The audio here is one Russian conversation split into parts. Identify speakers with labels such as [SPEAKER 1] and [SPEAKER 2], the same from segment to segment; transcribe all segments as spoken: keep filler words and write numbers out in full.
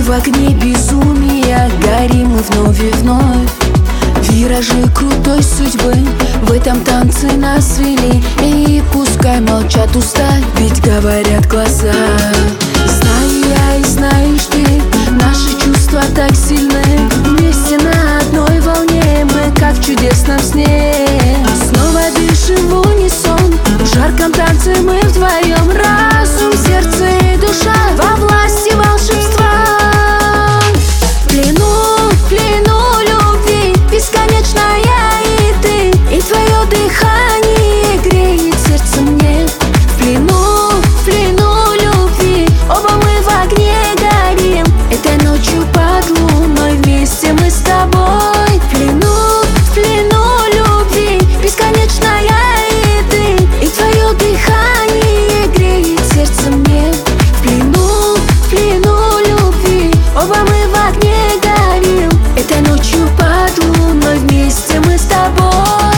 [SPEAKER 1] в огне безумия, горим мы вновь и вновь. Виражи крутой судьбы в этом танце нас вели. И пускай молчат уста, ведь говорят глаза. Знаю я и знаешь ты, наши чувства так сильны. Вместе на одной волне мы, как в чудесном сне. Снова дышим в унисон, в жарком танце мы вдвоем. Разум, сердце и душа во власти волшебства. В плену, в плену любви бесконечная и ты, и твое дыхание греет сердце мне. В плену, в плену любви оба мы в огне горим. Этой ночью под луной вместе мы с тобой. В плену, в плену любви бесконечная и ты, и твое дыхание греет сердце мне. В плену, в плену любви оба мы в огне горим. Этой ночью под луной вместе мы с тобой.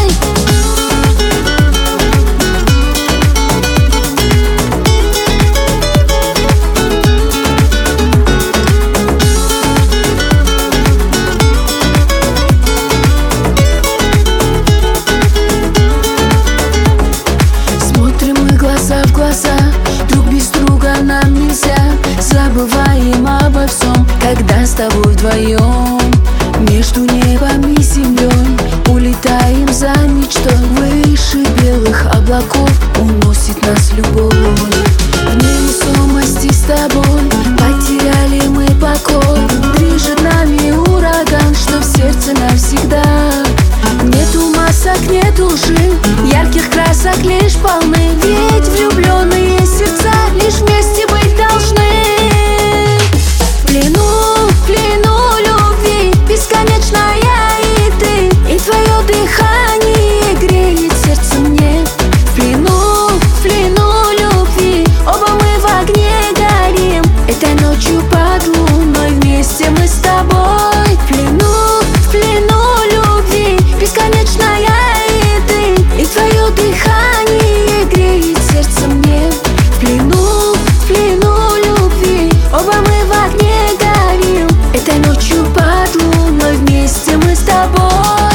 [SPEAKER 1] Смотрим мы глаза в глаза, друг без друга нам нельзя. Забываем обо всем, когда с тобой вдвоем. Между небом и землей улетаем за мечтой. Выше белых облаков уносит нас любовь. В невесомости с тобой потеряли мы покой. Движет нами ураган, что в сердце навсегда. Нету масок, нет лжи, ярких красок лишь полны. Ведь влюбленные сердца лишь вместе быть должны. В плену, в плену любви бесконечная и ты, и твое дыхание греет сердце мне. В плену, в плену любви оба мы в огне горим. Этой ночью под луной вместе мы с тобой. В плену, в плену любви бесконечная и ты, и твое дыхание греет сердце мне. В плену, в плену любви оба мы в огне горим. Этой ночью под луной вместе мы с тобой.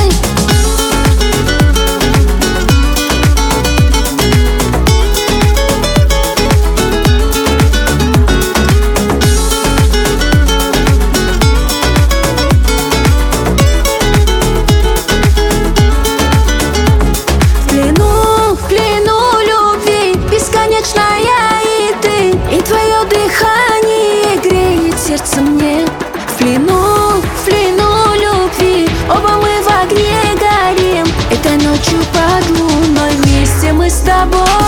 [SPEAKER 1] В плену, в плену любви бесконечная и ты, и твое дыхание греет сердце мне. В плену, в плену любви оба мы в огне горим. Этой ночью под луной вместе мы с тобой.